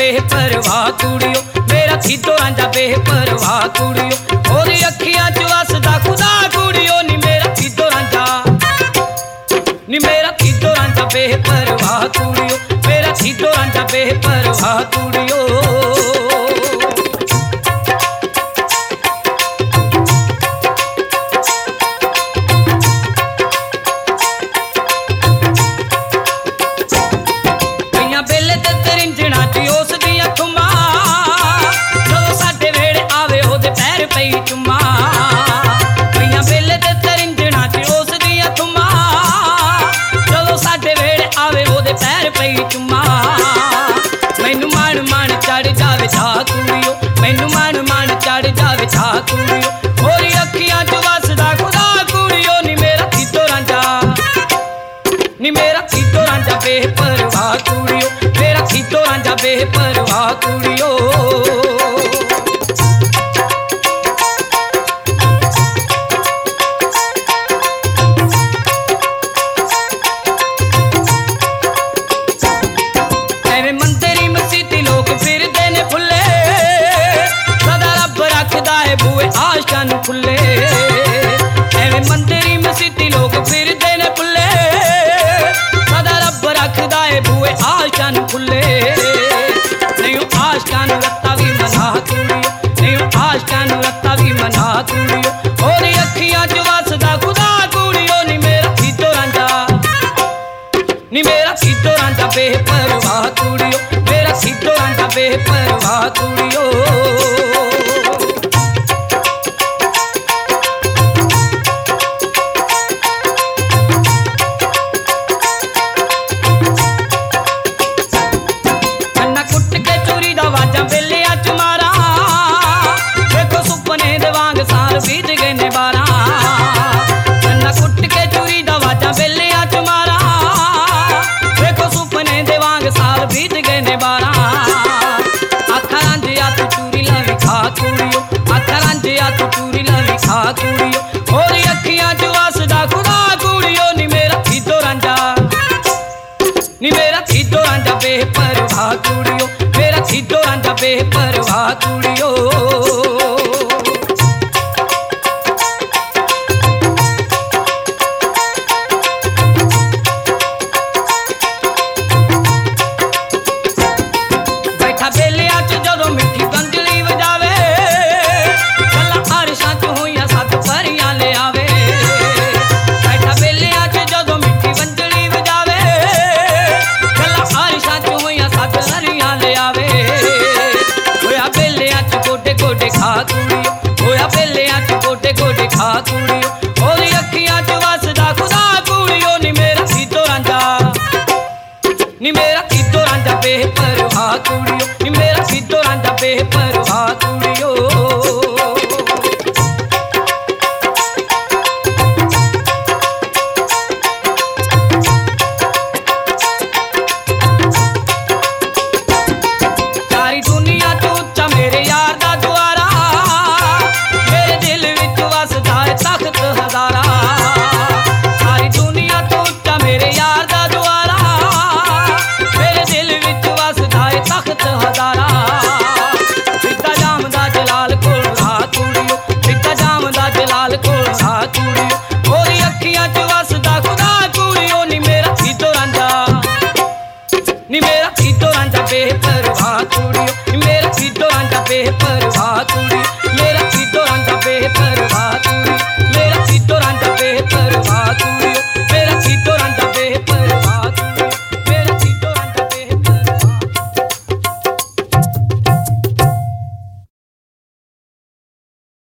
बेपरवाह कुड़ियो, मेरा सीधो रांझा बेपरवाह कुड़ियो, ओदी अखियां च वसदा खुदा कुड़ियो, नी मेरा सीधो रांझा, नी मेरा सीधो रांझा बेपरवाह कुड़ियो, मेरा सीधो रांझा बेपरवाह कुड़ियो। मैनू मन मन चढ़ जावे छा कुड़ियो, मैनू मन मन चढ़ जावे छा कुड़ियो, होरी अखियां च वसदा खुदा कुड़ियो, नी मेरा सीधो रांझा, नी मेरा सीधो रांझा बेपरवाह कुड़ियो, मेरा सीधो रांझा बेपरवाह कुड़ियो। आशकां नूं खुले एवें मंदिरी मसीती लोग फिरदे ने भुल्ले, सदा रब रखदा है बूए आशकां नूं खुले, नहीं आशकां नूं रत्ता भी मना कुड़ियो, नहीं आशकां नूं रत्ता भी मना कुड़ियो, होरी अखियां च वसदा खुदा कुड़ियो, नी मेरा सीधो रांझा, नी मेरा सीधो रांझा बेपरवाह कुड़ियो, मेरा सीधो रांझा बेपरवाह कुड़ियो। साल बीत गए ने 12, चन्ना कुट के चूरी दा वाजा बेलिया च मारा, देखो सुपने दे वांग साल बीत गए ने 12, आखा रांझिया तू चूरी लवी खा कुड़ियो, आखा रांझिया तू चूरी लवी खा कुड़ियो, होरी अखियां च वसदा खुदा कुड़ियो, नी मेरा सीधो रांझा, नी मेरा सीधो रांझा बेपरवाह कुड़ियो, मेरा सीधो रांझा बेपरवाह कुड़ियो। होया बेलिया च गोडे गोडे खा कुड़ियो, होरी अखियां च वसदा खुदा कुड़ियो, नी मेरा सीधो रांझा, नी मेरा सीधो रांझा बेपरवाह कुड़ियो, नी मेरा सीधो रांझा बेपरवाह कुड़ियो। सारी दुनिया तो उच्चा मेरे यार दा द्वारा, मेरे दिल विच वसदा है तख्त हजारा, सारी दुनिया तो उच्चा मेरे यार दा द्वारा, मेरे दिल विच वसदा है तख्त हजारा, सीधा जामदा जलाल कोल आ कुड़ियो, सीधा जामदा जलाल कोल आ कुड़ियो, होरी अखियां च वसदा खुदा कुड़ियो, नी मेरा सीधो रांझा, नी मेरा सीधो रांझा बेपरवाह कुड़ियो, नी मेरा सीधो रांझा बेपरवाह कुड़ियो,